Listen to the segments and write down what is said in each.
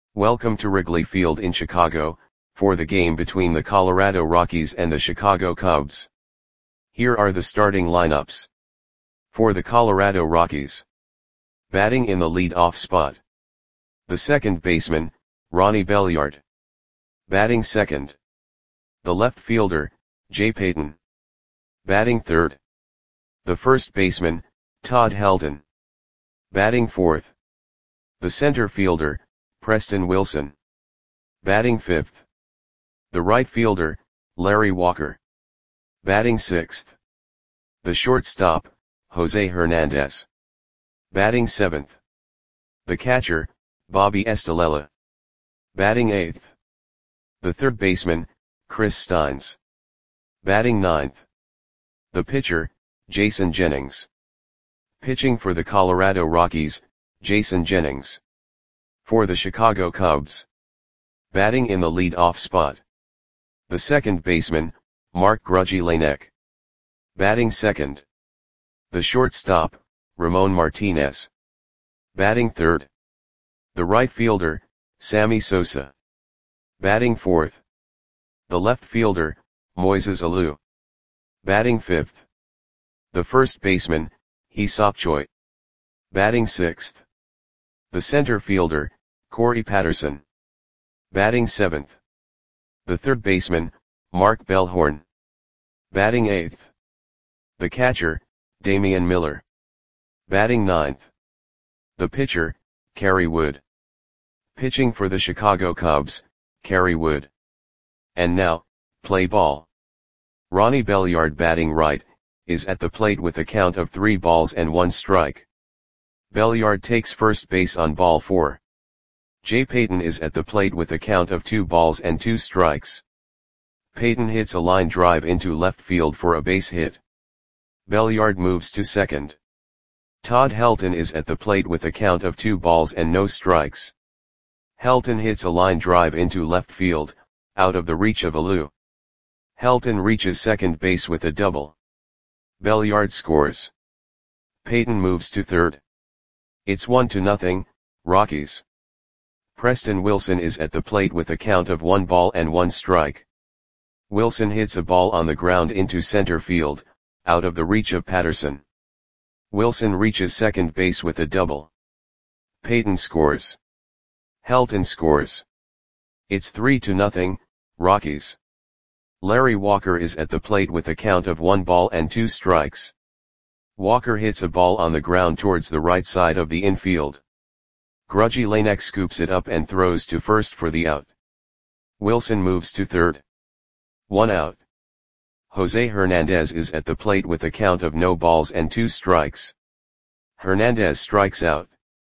Welcome to Wrigley Field in Chicago, for the game between the Colorado Rockies and the Chicago Cubs. Here are the starting lineups. For the Colorado Rockies. Batting in the lead-off spot. The second baseman, Ronnie Belliard. Batting second. The left fielder, Jay Payton. Batting third. The first baseman, Todd Helton. Batting fourth. The center fielder, Preston Wilson. Batting fifth. The right fielder, Larry Walker. Batting sixth. The shortstop, Jose Hernandez. Batting seventh. The catcher, Bobby Estalella. Batting eighth. The third baseman, Chris Steins. Batting ninth. The pitcher, Jason Jennings. Pitching for the Colorado Rockies, Jason Jennings. For the Chicago Cubs. Batting in the lead-off spot. The second baseman, Mark Grudzielanek. Batting second. The shortstop, Ramon Martinez. Batting third. The right fielder, Sammy Sosa. Batting fourth. The left fielder, Moises Alou. Batting fifth. The first baseman, Hee-seop Choi. Batting sixth. The center fielder, Corey Patterson. Batting seventh. The third baseman, Mark Bellhorn. Batting eighth. The catcher, Damian Miller. Batting ninth. The pitcher, Kerry Wood. Pitching for the Chicago Cubs, Kerry Wood. And now, play ball. Ronnie Belliard batting right, is at the plate with a count of 3 balls and 1 strike. Belliard takes first base on ball 4. Jay Payton is at the plate with a count of 2 balls and 2 strikes. Payton hits a line drive into left field for a base hit. Belliard moves to second. Todd Helton is at the plate with a count of 2 balls and no strikes. Helton hits a line drive into left field, out of the reach of Alou. Helton reaches second base with a double. Belliard scores. Payton moves to third. It's 1-0, Rockies. Preston Wilson is at the plate with a count of 1 ball and 1 strike. Wilson hits a ball on the ground into center field, out of the reach of Patterson. Wilson reaches second base with a double. Payton scores. Helton scores. It's 3-0, Rockies. Larry Walker is at the plate with a count of 1 ball and 2 strikes. Walker hits a ball on the ground towards the right side of the infield. Grudzielanek scoops it up and throws to first for the out. Wilson moves to third. 1 out. Jose Hernandez is at the plate with a count of no balls and 2 strikes. Hernandez strikes out.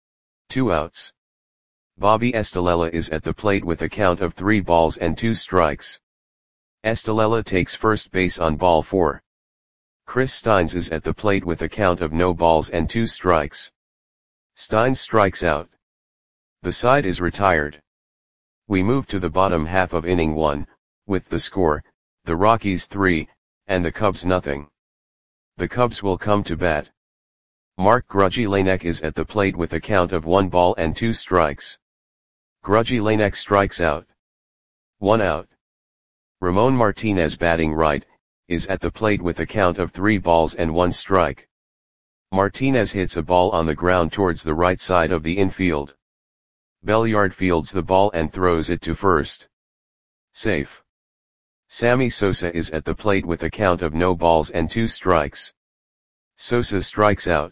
2 outs. Bobby Estalella is at the plate with a count of 3 balls and 2 strikes. Estalella takes first base on ball 4. Chris Steins is at the plate with a count of no balls and 2 strikes. Steins strikes out. The side is retired. We move to the bottom half of inning 1, with the score, the Rockies 3, and the Cubs nothing. The Cubs will come to bat. Mark Grudzielanek is at the plate with a count of 1 ball and 2 strikes. Grudzielanek strikes out. 1 out. Ramon Martinez batting right, is at the plate with a count of 3 balls and 1 strike. Martinez hits a ball on the ground towards the right side of the infield. Belliard fields the ball and throws it to first. Safe. Sammy Sosa is at the plate with a count of no balls and 2 strikes. Sosa strikes out.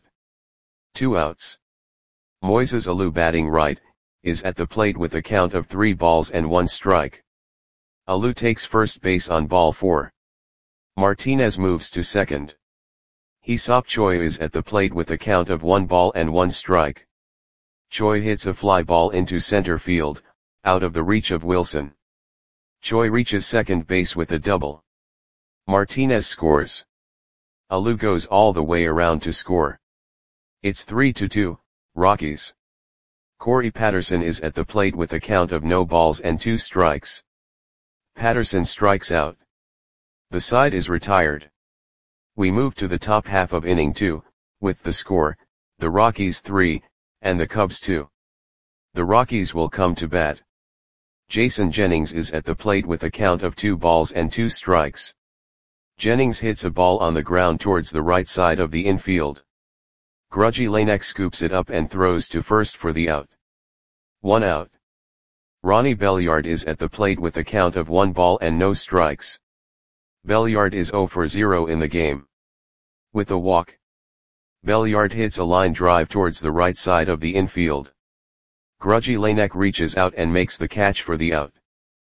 2 outs. Moises Alou batting right, is at the plate with a count of 3 balls and 1 strike. Alou takes first base on ball 4. Martinez moves to second. Hee-seop Choi is at the plate with a count of 1 ball and 1 strike. Choi hits a fly ball into center field, out of the reach of Wilson. Choi reaches second base with a double. Martinez scores. Alou goes all the way around to score. It's 3-2, Rockies. Corey Patterson is at the plate with a count of no balls and 2 strikes. Patterson strikes out. The side is retired. We move to the top half of inning 2, with the score, the Rockies 3, and the Cubs 2. The Rockies will come to bat. Jason Jennings is at the plate with a count of 2 balls and 2 strikes. Jennings hits a ball on the ground towards the right side of the infield. Grudgy Lanek scoops it up and throws to first for the out. 1 out. Ronnie Belliard is at the plate with a count of 1 ball and no strikes. Belliard is 0 for 0 in the game. With a walk, Belliard hits a line drive towards the right side of the infield. Grudgy Lanek reaches out and makes the catch for the out.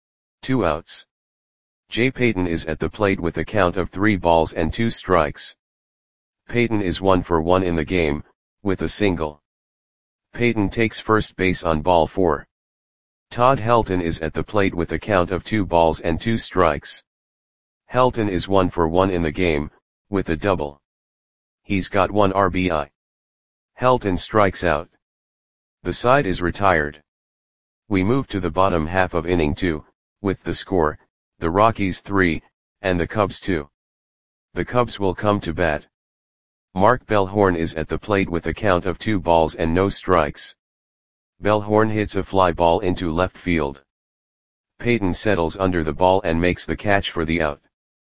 2 outs. Jay Payton is at the plate with a count of 3 balls and 2 strikes. Payton is 1 for 1 in the game, with a single. Payton takes first base on ball 4. Todd Helton is at the plate with a count of 2 balls and 2 strikes. Helton is 1 for 1 in the game, with a double. He's got 1 RBI. Helton strikes out. The side is retired. We move to the bottom half of inning 2, with the score, the Rockies 3, and the Cubs 2. The Cubs will come to bat. Mark Bellhorn is at the plate with a count of 2 balls and no strikes. Bellhorn hits a fly ball into left field. Payton settles under the ball and makes the catch for the out.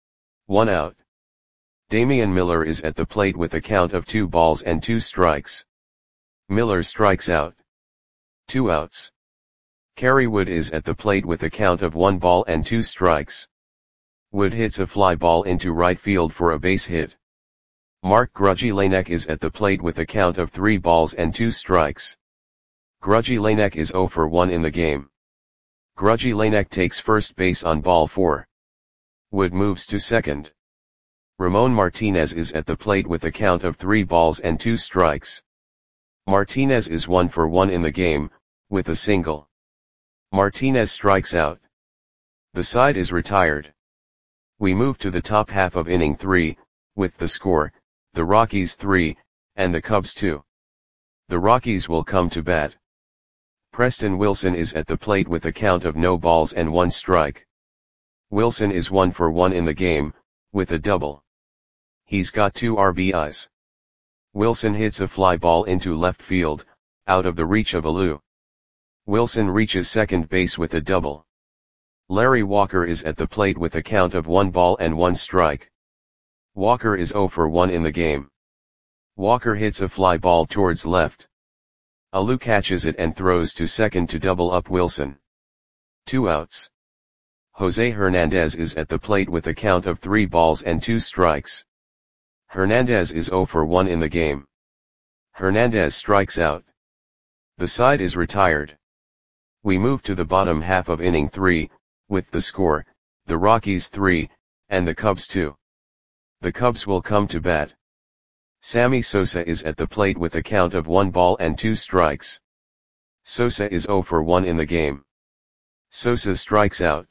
1 out. Damian Miller is at the plate with a count of 2 balls and 2 strikes. Miller strikes out. 2 outs. Kerry Wood is at the plate with a count of 1 ball and 2 strikes. Wood hits a fly ball into right field for a base hit. Mark Grudgy Lanek is at the plate with a count of 3 balls and 2 strikes. Grudgy Lanek is 0 for 1 in the game. Grudgy Lanek takes first base on ball 4. Wood moves to second. Ramon Martinez is at the plate with a count of 3 balls and 2 strikes. Martinez is 1 for 1 in the game, with a single. Martinez strikes out. The side is retired. We move to the top half of inning 3, with the score, the Rockies 3, and the Cubs 2. The Rockies will come to bat. Preston Wilson is at the plate with a count of no balls and 1 strike. Wilson is 1 for 1 in the game, with a double. He's got 2 RBIs. Wilson hits a fly ball into left field, out of the reach of Alou. Wilson reaches second base with a double. Larry Walker is at the plate with a count of 1 ball and 1 strike. Walker is 0 for 1 in the game. Walker hits a fly ball towards left. Alou catches it and throws to second to double up Wilson. 2 outs. Jose Hernandez is at the plate with a count of 3 balls and 2 strikes. Hernandez is 0 for 1 in the game. Hernandez strikes out. The side is retired. We move to the bottom half of inning 3, with the score, the Rockies 3, and the Cubs 2. The Cubs will come to bat. Sammy Sosa is at the plate with a count of 1 ball and 2 strikes. Sosa is 0 for 1 in the game. Sosa strikes out.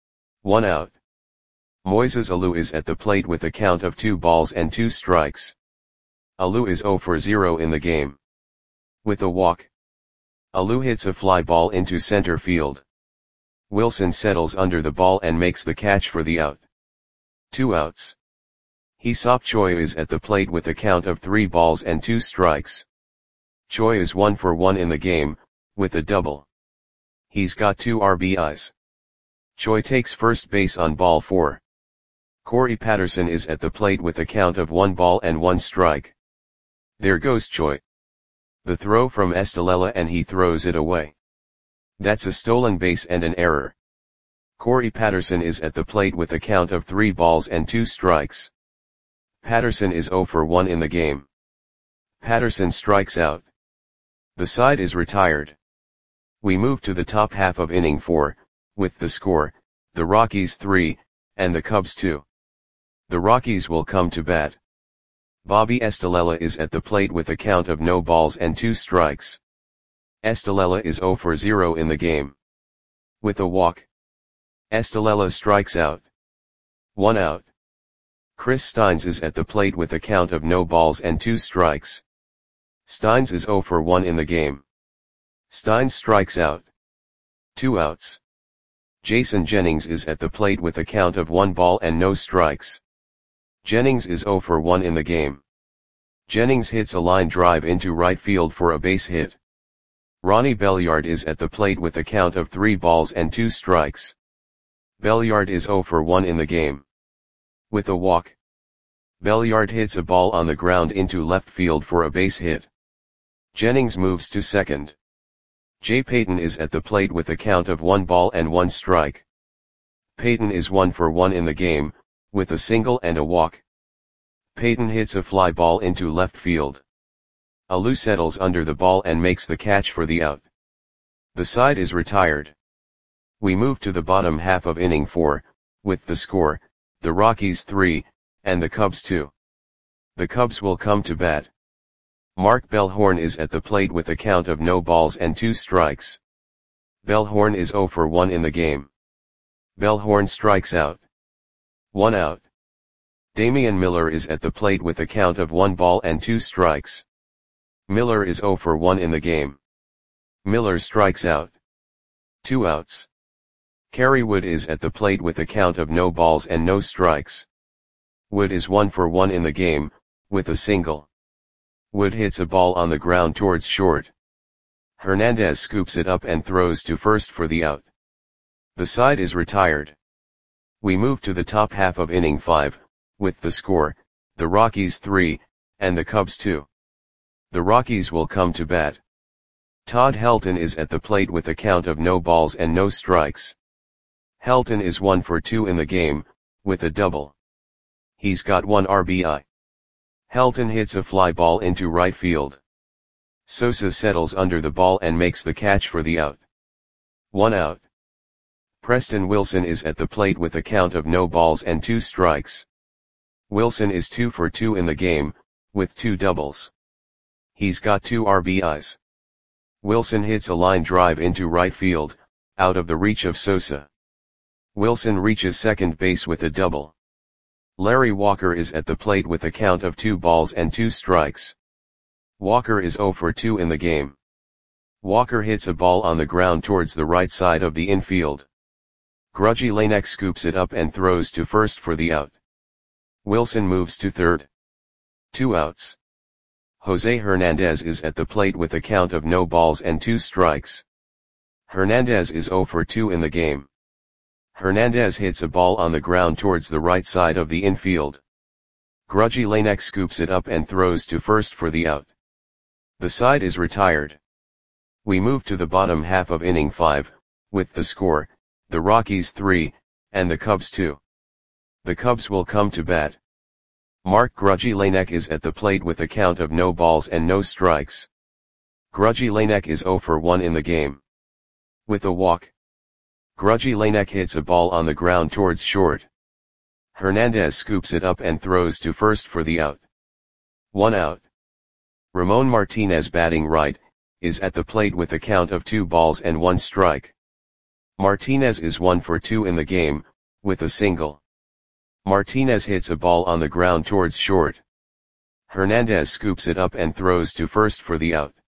1 out. Moises Alou is at the plate with a count of 2 balls and 2 strikes. Alou is 0 for 0 in the game. With a walk, Alou hits a fly ball into center field. Wilson settles under the ball and makes the catch for the out. 2 outs. Hee-Seop Choi is at the plate with a count of 3 balls and 2 strikes. Choi is 1 for 1 in the game, with a double. He's got 2 RBIs. Choi takes first base on ball 4. Corey Patterson is at the plate with a count of 1 ball and 1 strike. There goes Choi. The throw from Estalella and he throws it away. That's a stolen base and an error. Corey Patterson is at the plate with a count of 3 balls and 2 strikes. Patterson is 0 for 1 in the game. Patterson strikes out. The side is retired. We move to the top half of inning 4, with the score, the Rockies 3, and the Cubs 2. The Rockies will come to bat. Bobby Estalella is at the plate with a count of no balls and 2 strikes. Estalella is 0 for 0 in the game. With a walk, Estalella strikes out. 1 out. Chris Steins is at the plate with a count of no balls and 2 strikes. Steins is 0 for 1 in the game. Steins strikes out. 2 outs. Jason Jennings is at the plate with a count of 1 ball and no strikes. Jennings is 0 for 1 in the game. Jennings hits a line drive into right field for a base hit. Ronnie Belliard is at the plate with a count of 3 balls and 2 strikes. Belliard is 0 for 1 in the game. With a walk, Belliard hits a ball on the ground into left field for a base hit. Jennings moves to second. Jay Payton is at the plate with a count of 1 ball and 1 strike. Payton is 1 for 1 in the game, with a single and a walk. Payton hits a fly ball into left field. Alou settles under the ball and makes the catch for the out. The side is retired. We move to the bottom half of inning 4, with the score, the Rockies 3, and the Cubs 2. The Cubs will come to bat. Mark Bellhorn is at the plate with a count of no balls and 2 strikes. Bellhorn is 0 for 1 in the game. Bellhorn strikes out. 1 out. Damian Miller is at the plate with a count of 1 ball and 2 strikes. Miller is 0 for 1 in the game. Miller strikes out. 2 outs. Kerry Wood is at the plate with a count of no balls and no strikes. Wood is 1 for 1 in the game, with a single. Wood hits a ball on the ground towards short. Hernandez scoops it up and throws to first for the out. The side is retired. We move to the top half of inning 5, with the score, the Rockies 3, and the Cubs 2. The Rockies will come to bat. Todd Helton is at the plate with a count of no balls and no strikes. Helton is 1 for 2 in the game, with a double. He's got 1 RBI. Helton hits a fly ball into right field. Sosa settles under the ball and makes the catch for the out. 1 out. Preston Wilson is at the plate with a count of no balls and 2 strikes. Wilson is 2 for 2 in the game, with 2 doubles. He's got 2 RBIs. Wilson hits a line drive into right field, out of the reach of Sosa. Wilson reaches second base with a double. Larry Walker is at the plate with a count of 2 balls and 2 strikes. Walker is 0 for 2 in the game. Walker hits a ball on the ground towards the right side of the infield. Grudgy Lanek scoops it up and throws to first for the out. Wilson moves to third. 2 outs. Jose Hernandez is at the plate with a count of no balls and 2 strikes. Hernandez is 0 for 2 in the game. Hernandez hits a ball on the ground towards the right side of the infield. Grudgy Lanek scoops it up and throws to first for the out. The side is retired. We move to the bottom half of inning 5, with the score, the Rockies 3, and the Cubs 2. The Cubs will come to bat. Mark Grudgy Lanek is at the plate with a count of no balls and no strikes. Grudgy Lanek is 0 for 1 in the game. With a walk, Grudgy Lanek hits a ball on the ground towards short. Hernandez scoops it up and throws to first for the out. 1 out. Ramon Martinez, batting right, is at the plate with a count of 2 balls and 1 strike. Martinez is 1 for 2 in the game, with a single. Martinez hits a ball on the ground towards short. Hernandez scoops it up and throws to first for the out.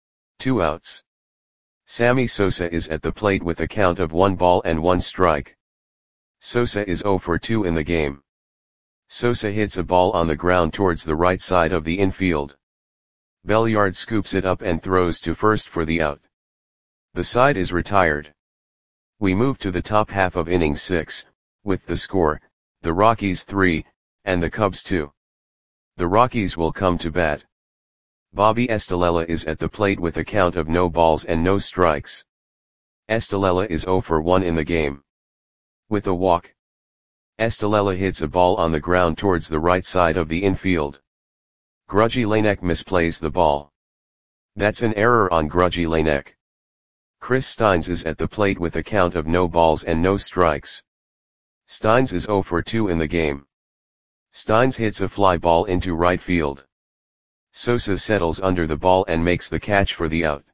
2 outs. Sammy Sosa is at the plate with a count of 1 ball and 1 strike. Sosa is 0 for 2 in the game. Sosa hits a ball on the ground towards the right side of the infield. Belliard scoops it up and throws to first for the out. The side is retired. We move to the top half of inning 6, with the score, the Rockies 3, and the Cubs 2. The Rockies will come to bat. Bobby Estalella is at the plate with a count of no balls and no strikes. Estalella is 0 for 1 in the game. With a walk, Estalella hits a ball on the ground towards the right side of the infield. Grudgy Lanek misplays the ball. That's an error on Grudgy Lanek. Chris Steins is at the plate with a count of no balls and no strikes. Steins is 0 for 2 in the game. Steins hits a fly ball into right field. Sosa settles under the ball and makes the catch for the out.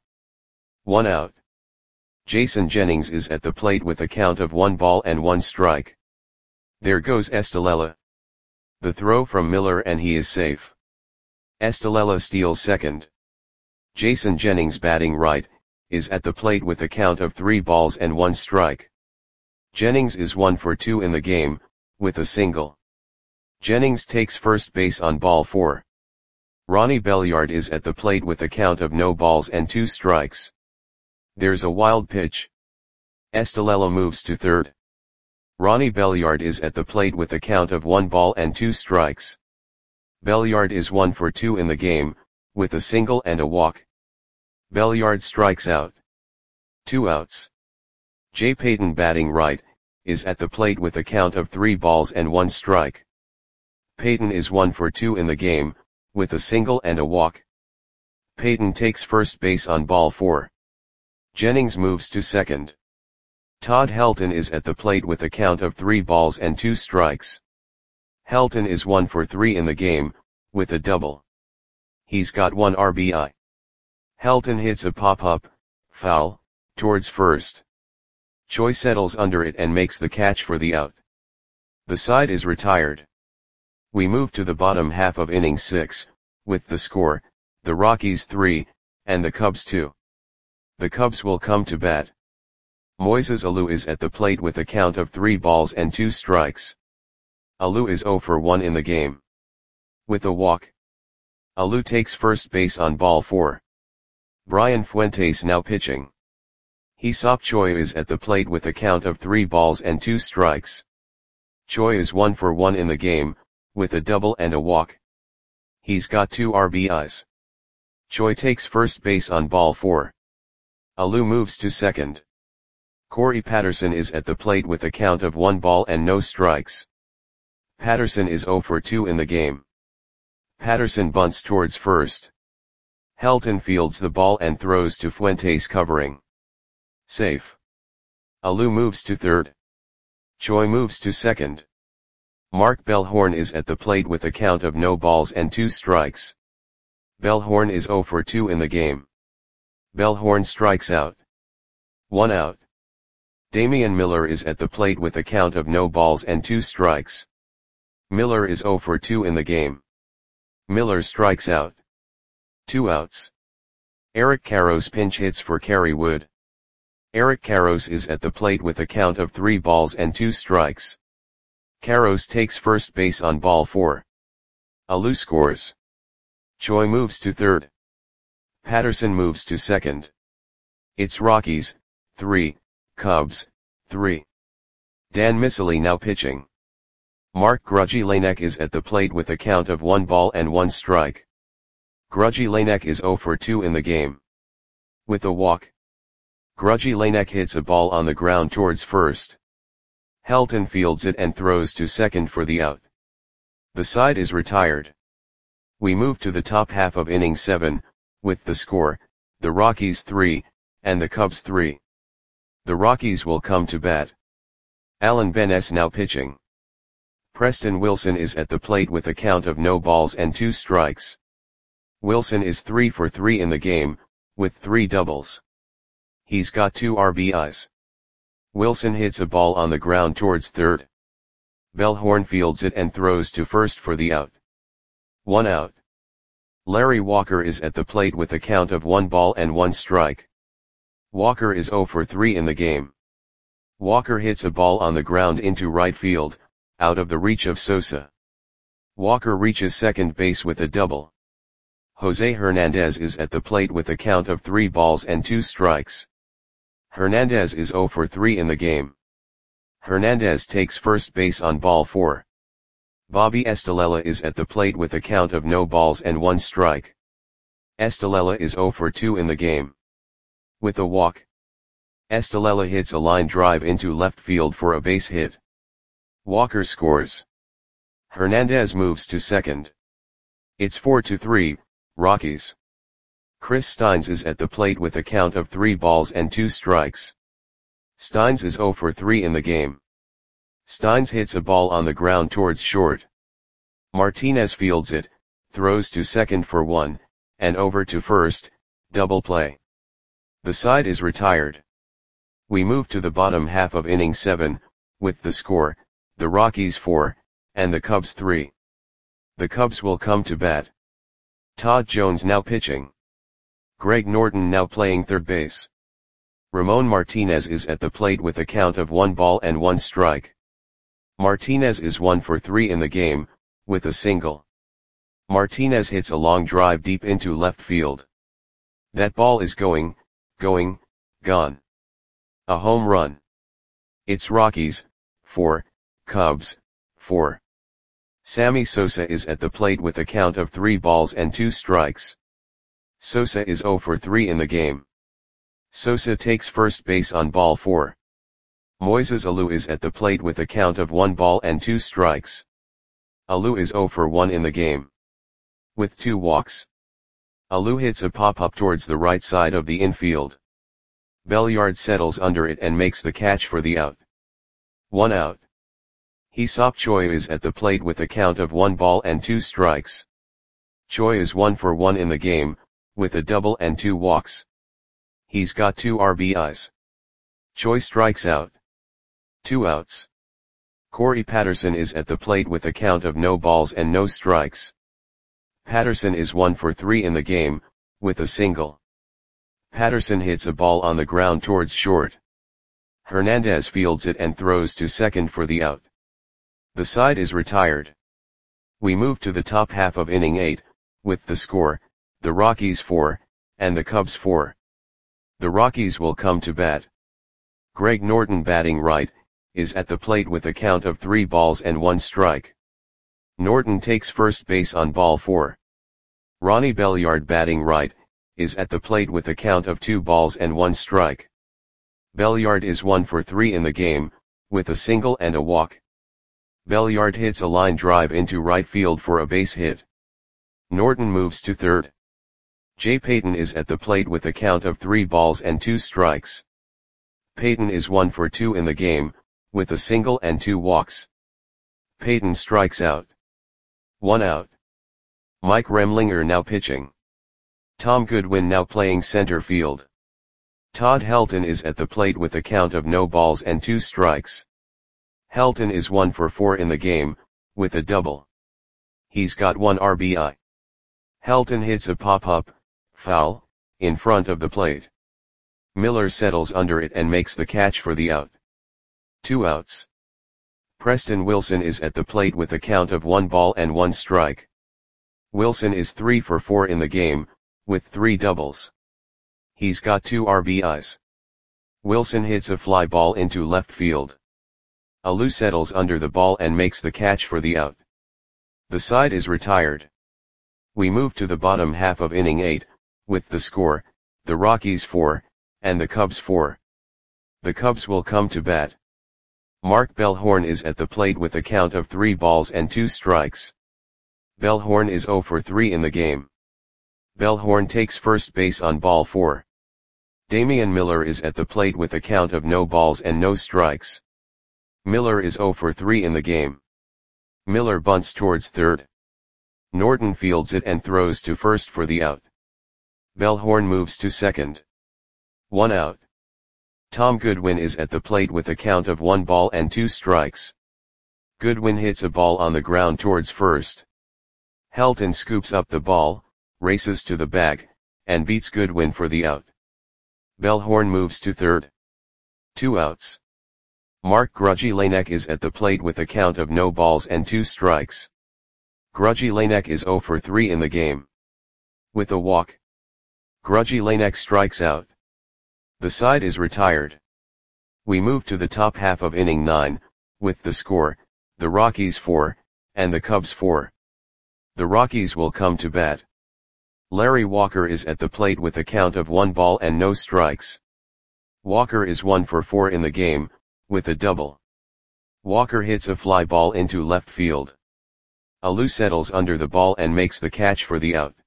1 out. Jason Jennings is at the plate with a count of 1 ball and 1 strike. There goes Estalella. The throw from Miller and he is safe. Estalella steals second. Jason Jennings, batting right, is at the plate with a count of 3 balls and 1 strike. Jennings is 1 for 2 in the game, with a single. Jennings takes first base on ball 4. Ronnie Belliard is at the plate with a count of no balls and 2 strikes. There's a wild pitch. Estalella moves to third. Ronnie Belliard is at the plate with a count of 1 ball and 2 strikes. Belliard is 1 for 2 in the game, with a single and a walk. Belliard strikes out. 2 outs. Jay Payton, batting right, is at the plate with a count of 3 balls and 1 strike. Payton is 1 for 2 in the game, with a single and a walk. Payton takes first base on ball 4. Jennings moves to second. Todd Helton is at the plate with a count of 3 balls and 2 strikes. Helton is 1 for 3 in the game, with a double. He's got 1 RBI. Helton hits a pop-up, foul, towards first. Choi settles under it and makes the catch for the out. The side is retired. We move to the bottom half of inning 6, with the score, the Rockies 3, and the Cubs 2. The Cubs will come to bat. Moises Alou is at the plate with a count of 3 balls and 2 strikes. Alou is 0 for 1 in the game. With a walk. Alou takes first base on ball 4. Brian Fuentes now pitching. Hee-Seop Choi is at the plate with a count of 3 balls and 2 strikes. Choi is 1 for 1 in the game, with a double and a walk. He's got 2 RBIs. Choi takes first base on ball 4. Alou moves to second. Corey Patterson is at the plate with a count of 1 ball and no strikes. Patterson is 0 for 2 in the game. Patterson bunts towards first. Helton fields the ball and throws to Fuentes covering. Safe. Alou moves to third. Choi moves to second. Mark Bellhorn is at the plate with a count of no balls and 2 strikes. Bellhorn is 0 for 2 in the game. Bellhorn strikes out. 1 out. Damian Miller is at the plate with a count of no balls and 2 strikes. Miller is 0 for 2 in the game. Miller strikes out. 2 outs. Eric Karros pinch hits for Kerry Wood. Eric Karros is at the plate with a count of 3 balls and 2 strikes. Karros takes first base on ball 4. Alou scores. Choi moves to third. Patterson moves to second. It's Rockies, 3, Cubs, 3. Dan Miceli now pitching. Mark Grudgy Lanek is at the plate with a count of 1 ball and 1 strike. Grudgy Lanek is 0 for 2 in the game. With a walk. Grudgy Lanek hits a ball on the ground towards first. Helton fields it and throws to second for the out. The side is retired. We move to the top half of inning 7, with the score, the Rockies 3, and the Cubs 3. The Rockies will come to bat. Alan Benes now pitching. Preston Wilson is at the plate with a count of no balls and 2 strikes. Wilson is 3 for 3 in the game, with 3 doubles. He's got 2 RBIs. Wilson hits a ball on the ground towards third. Bellhorn fields it and throws to first for the out. 1 out. Larry Walker is at the plate with a count of 1 ball and 1 strike. Walker is 0 for 3 in the game. Walker hits a ball on the ground into right field, out of the reach of Sosa. Walker reaches second base with a double. Jose Hernandez is at the plate with a count of 3 balls and 2 strikes. Hernandez is 0 for 3 in the game. Hernandez takes first base on ball 4. Bobby Estalella is at the plate with a count of no balls and 1 strike. Estalella is 0 for 2 in the game. With a walk. Estalella hits a line drive into left field for a base hit. Walker scores. Hernandez moves to second. It's 4-3, Rockies. Chris Steins is at the plate with a count of 3 balls and 2 strikes. Steins is 0 for 3 in the game. Steins hits a ball on the ground towards short. Martinez fields it, throws to second for 1, and over to first, double play. The side is retired. We move to the bottom half of inning 7, with the score, the Rockies 4, and the Cubs 3. The Cubs will come to bat. Todd Jones now pitching. Greg Norton now playing third base. Ramon Martinez is at the plate with a count of 1 ball and 1 strike. Martinez is 1 for 3 in the game, with a single. Martinez hits a long drive deep into left field. That ball is going, gone. A home run. It's Rockies, 4, Cubs, 4. Sammy Sosa is at the plate with a count of 3 balls and 2 strikes. Sosa is 0 for 3 in the game. Sosa takes first base on ball 4. Moises Alou is at the plate with a count of 1 ball and 2 strikes. Alou is 0 for 1 in the game. With 2 walks. Alou hits a pop-up towards the right side of the infield. Belliard settles under it and makes the catch for the out. 1 out. Hee-seop Choi is at the plate with a count of 1 ball and 2 strikes. Choi is 1 for 1 in the game, with a double and 2 walks. He's got 2 RBIs. Choi strikes out. 2 outs. Corey Patterson is at the plate with a count of no balls and no strikes. Patterson is 1 for 3 in the game, with a single. Patterson hits a ball on the ground towards short. Hernandez fields it and throws to second for the out. The side is retired. We move to the top half of inning 8, with the score, the Rockies 4, and the Cubs 4. The Rockies will come to bat. Greg Norton, batting right, is at the plate with a count of 3 balls and 1 strike. Norton takes first base on ball 4. Ronnie Belliard, batting right, is at the plate with a count of 2 balls and 1 strike. Belliard is 1 for 3 in the game, with a single and a walk. Belliard hits a line drive into right field for a base hit. Norton moves to third. Jay Payton is at the plate with a count of 3 balls and 2 strikes. Payton is 1 for 2 in the game, with a single and 2 walks. Payton strikes out. 1 out. Mike Remlinger now pitching. Tom Goodwin now playing center field. Todd Helton is at the plate with a count of no balls and 2 strikes. Helton is 1 for 4 in the game, with a double. He's got 1 RBI. Helton hits a pop-up, foul, in front of the plate. Miller settles under it and makes the catch for the out. 2 outs. Preston Wilson is at the plate with a count of 1 ball and 1 strike. Wilson is 3 for 4 in the game, with 3 doubles. He's got 2 RBIs. Wilson hits a fly ball into left field. Alou settles under the ball and makes the catch for the out. The side is retired. We move to the bottom half of inning 8, with the score, the Rockies 4, and the Cubs 4. The Cubs will come to bat. Mark Bellhorn is at the plate with a count of 3 balls and 2 strikes. Bellhorn is 0 for 3 in the game. Bellhorn takes first base on ball 4. Damian Miller is at the plate with a count of no balls and no strikes. Miller is 0 for 3 in the game. Miller bunts towards third. Norton fields it and throws to first for the out. Bellhorn moves to second. 1 out. Tom Goodwin is at the plate with a count of 1 ball and 2 strikes. Goodwin hits a ball on the ground towards first. Helton scoops up the ball, races to the bag, and beats Goodwin for the out. Bellhorn moves to third. 2 outs. Mark Grudzielanek is at the plate with a count of no balls and 2 strikes. Grudzielanek is 0 for 3 in the game. With a walk. Grudzielanek strikes out. The side is retired. We move to the top half of inning 9, with the score, the Rockies 4, and the Cubs 4. The Rockies will come to bat. Larry Walker is at the plate with a count of 1 ball and no strikes. Walker is 1 for 4 in the game, with a double. Walker hits a fly ball into left field. Alou settles under the ball and makes the catch for the out.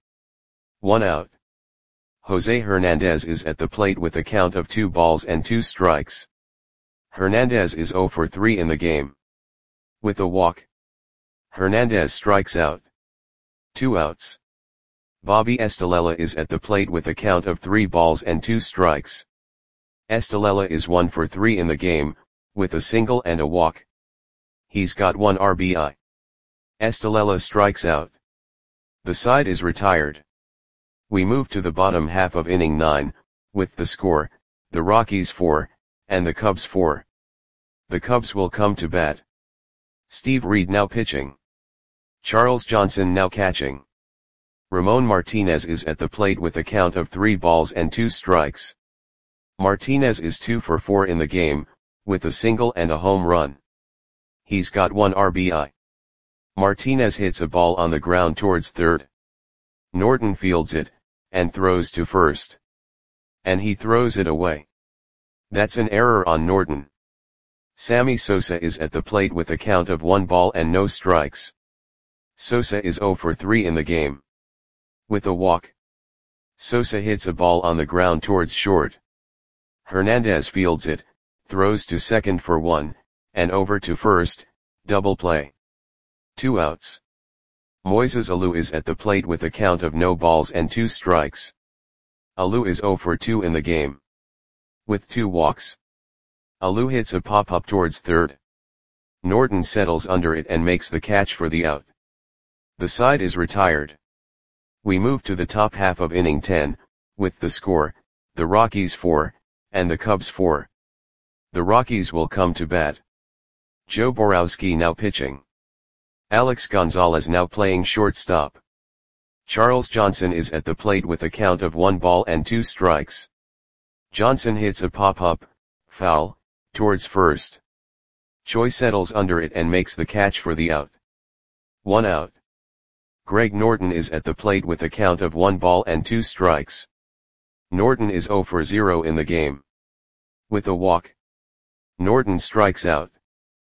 1 out. Jose Hernandez is at the plate with a count of 2 balls and 2 strikes. Hernandez is 0 for 3 in the game. With a walk. Hernandez strikes out. 2 outs. Bobby Estalella is at the plate with a count of 3 balls and 2 strikes. Estalella is 1 for 3 in the game, with a single and a walk. He's got 1 RBI. Estalella strikes out. The side is retired. We move to the bottom half of inning 9, with the score, the Rockies 4, and the Cubs 4. The Cubs will come to bat. Steve Reed now pitching. Charles Johnson now catching. Ramon Martinez is at the plate with a count of 3 balls and 2 strikes. Martinez is 2 for 4 in the game, with a single and a home run. He's got 1 RBI. Martinez hits a ball on the ground towards third. Norton fields it, and throws to first. And he throws it away. That's an error on Norton. Sammy Sosa is at the plate with a count of 1 ball and no strikes. Sosa is 0 for 3 in the game. With a walk. Sosa hits a ball on the ground towards short. Hernandez fields it, throws to second for 1, and over to first, double play. 2 outs. Moises Alou is at the plate with a count of no balls and 2 strikes. Alou is 0 for 2 in the game. With 2 walks. Alou hits a pop-up towards third. Norton settles under it and makes the catch for the out. The side is retired. We move to the top half of inning 10, with the score, the Rockies 4, and the Cubs 4. The Rockies will come to bat. Joe Borowski now pitching. Alex Gonzalez now playing shortstop. Charles Johnson is at the plate with a count of 1 ball and 2 strikes. Johnson hits a pop-up, foul, towards first. Choi settles under it and makes the catch for the out. 1 out. Greg Norton is at the plate with a count of 1 ball and 2 strikes. Norton is 0 for 0 in the game. With a walk. Norton strikes out.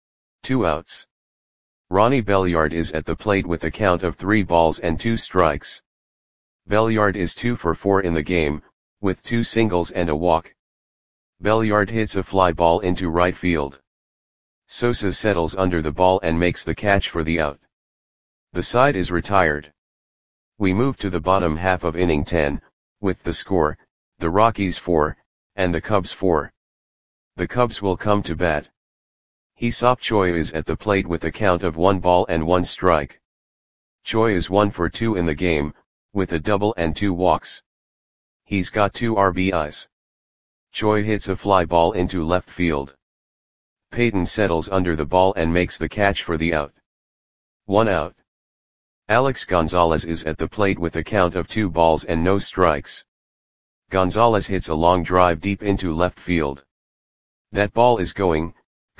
2 outs. Ronnie Belliard is at the plate with a count of 3 balls and 2 strikes. Belliard is 2 for 4 in the game, with 2 singles and a walk. Belliard hits a fly ball into right field. Sosa settles under the ball and makes the catch for the out. The side is retired. We move to the bottom half of inning 10, with the score, the Rockies 4, and the Cubs 4. The Cubs will come to bat. Hee-Seop Choi is at the plate with a count of 1 ball and 1 strike. Choi is 1 for 2 in the game, with a double and 2 walks. He's got 2 RBIs. Choi hits a fly ball into left field. Payton settles under the ball and makes the catch for the out. 1 out. Alex Gonzalez is at the plate with a count of 2 balls and no strikes. Gonzalez hits a long drive deep into left field. That ball is going,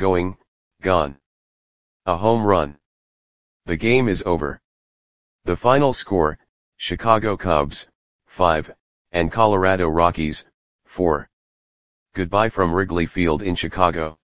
gone. A home run. The game is over. The final score, Chicago Cubs, 5, and Colorado Rockies, 4. Goodbye from Wrigley Field in Chicago.